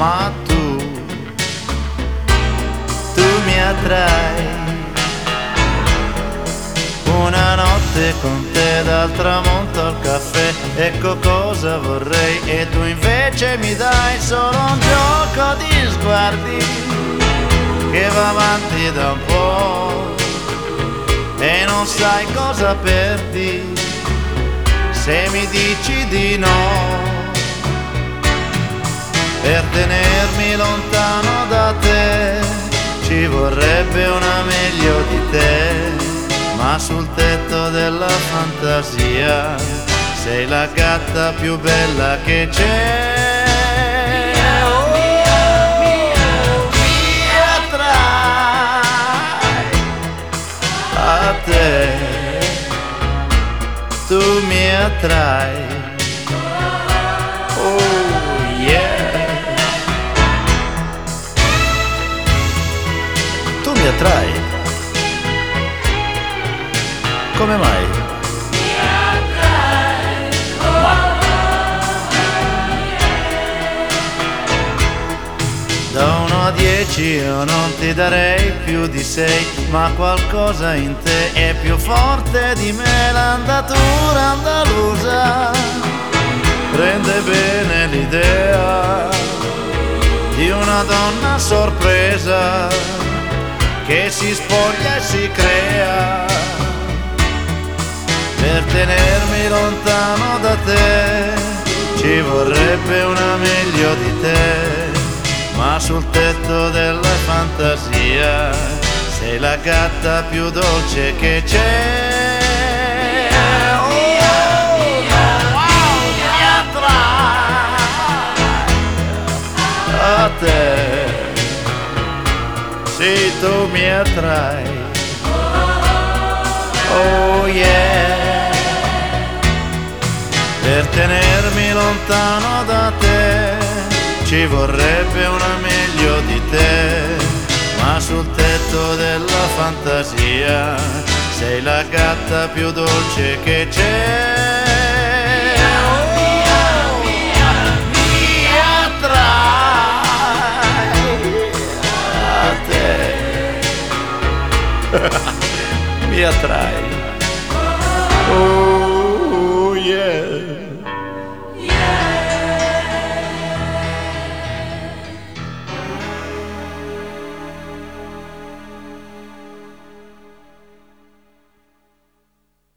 ma tu mi attrai. Una notte con te dal tramonto al caffè, ecco cosa vorrei, e tu invece mi dai solo un gioco di sguardi che va avanti da un po' e non sai cosa perdi se mi dici di no. Per tenermi lontano da te ci vorrebbe una meglio di te, ma sul tetto della fantasia sei la gatta più bella che c'è. Mi attrai a te, tu mi attrai. Oh yeah. Tu mi attrai. Come mai? Da 1 a 10 io non ti darei più di 6, ma qualcosa in te è più forte di me. L'andatura andalusa rende bene l'idea di una donna sorpresa che si spoglia e si crea. Per tenermi lontano da te ci vorrebbe una meglio di te, ma sul tetto della fantasia sei la gatta più dolce che c'è. Mi attrai a te, sì, tu mi attrai. Oh yeah. Per tenermi lontano da te ci vorrebbe una meglio di te, ma sul tetto della fantasia sei la gatta più dolce che c'è. Mi attrai a te. Mi attrai. Oh yeah.